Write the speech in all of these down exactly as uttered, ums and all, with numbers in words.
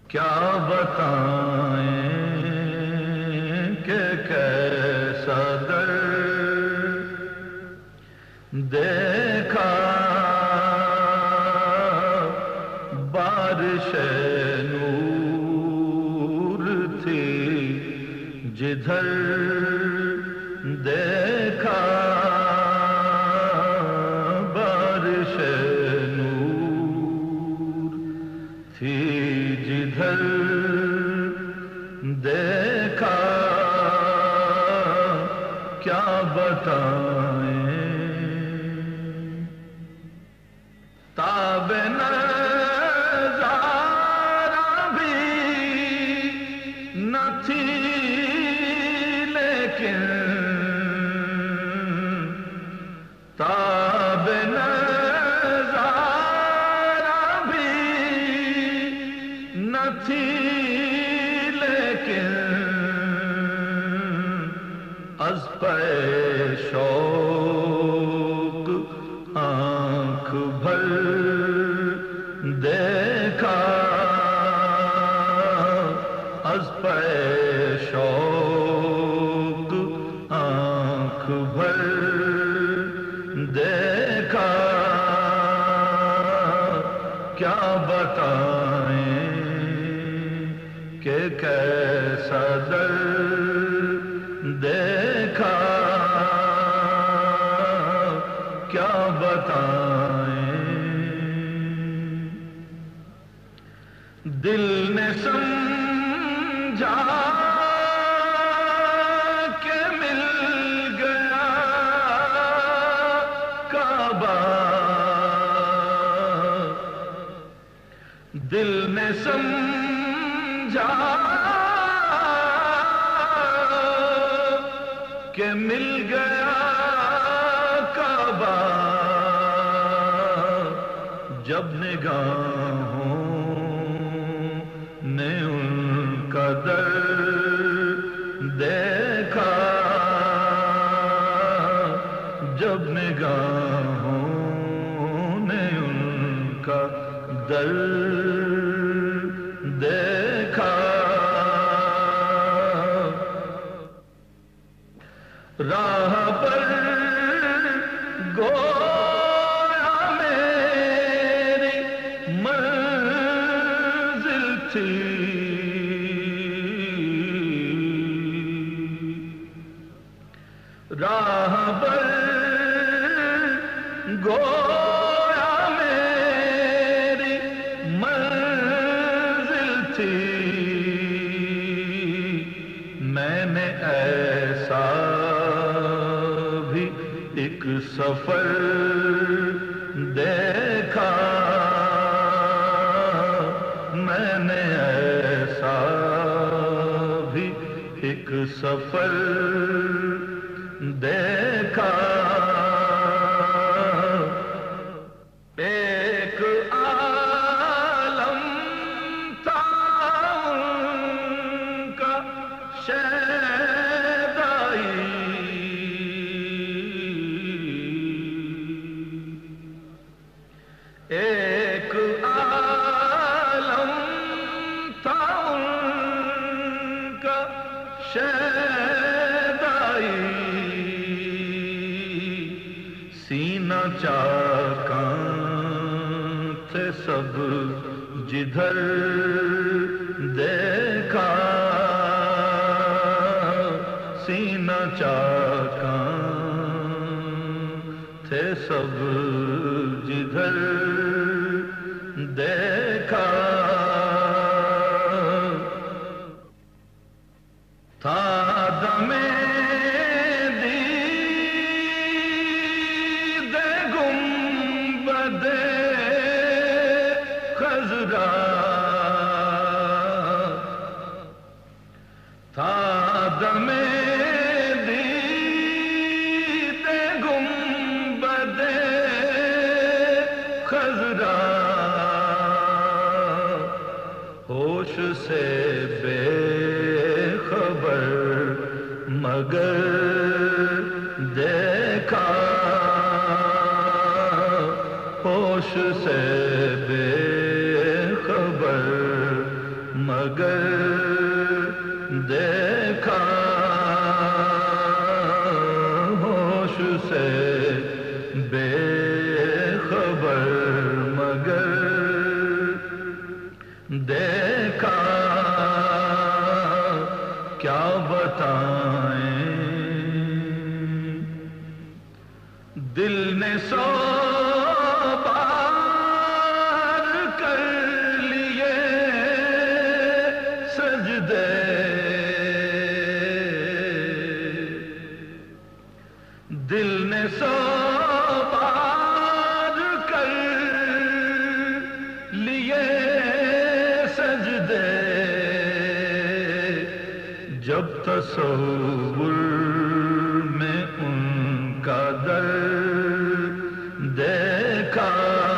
کیا بتائیں کہ کیسا در دیکھا بارش نور تھی جدھر دیکھا بارش نور تھی جدھر دیکھا کیا بتائیں تاب نظارہ بھی نہ تھی لیکن تاب نظارہ بھی نہ تھی لیکن از پہ شوق آنکھ بھر دیکھا از پہ شوق آنکھ بھر دیکھا کیا بتائیں کہ کیسا در دیکھا کیا بتائیں دل نے سمجھا کہ مل گیا کعبہ دل نے سمجھا کہ مل گیا کعبہ جب نگاہوں نے ان کا در دیکھا جب نگاہوں نے ان کا در دیکھا راہ پر گویا میری منزل تھی راہ پر گویا میری منزل تھی میں نے ایسا ایک سفر دیکھا میں نے ایسا بھی ایک سفر دیکھا ایک عالم تھا ان کا شیدائی ایک عالم تھا ان کا شیدائی سینہ چاکاں تھے سب جدھر دیکھا سینہ چاکاں تھے سب جدھر دیکھا تھا دم دید گنبد خضرا تھا دم دید گنبد خضرا ہوش سے بے خبر مگر دیکھا ہوش سے بے خبر مگر دیکھا ہوش سے بے خبر مگر دیکھا کیا بتائیں دل نے سو بار کر لیے سجدے دل نے سو بار کر لیے سجدے جب تصور میں ان کا در دیکھا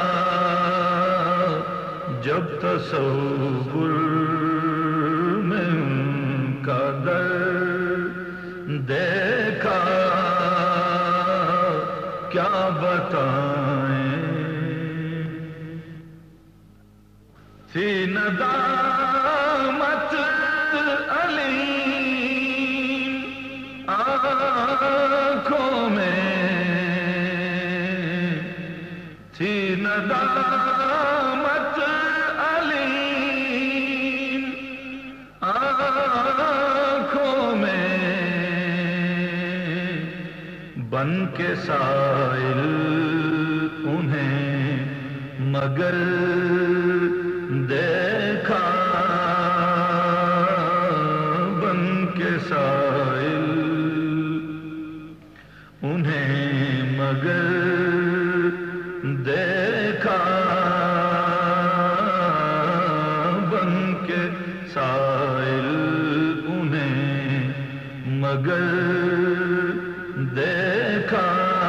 جب تصور میں ان کا در دیکھا کیا بتائیں تھی ندامت علیم آنکھوں میں تھی ندامت علیم آنکھوں میں بن کے سائل انہیں مگر دیکھا بن کے سائل انہیں مگر دیکھا بن کے سائل انہیں مگر دیکھا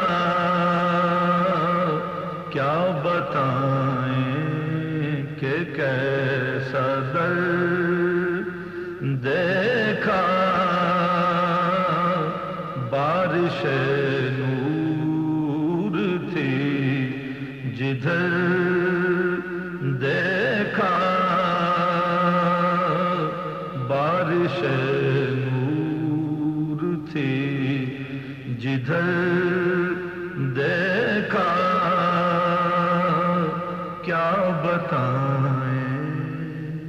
کیا بتائیں کہ کیسا در دیکھا بارش نور تھی جدھر دیکھا بارش نور تھی جدھر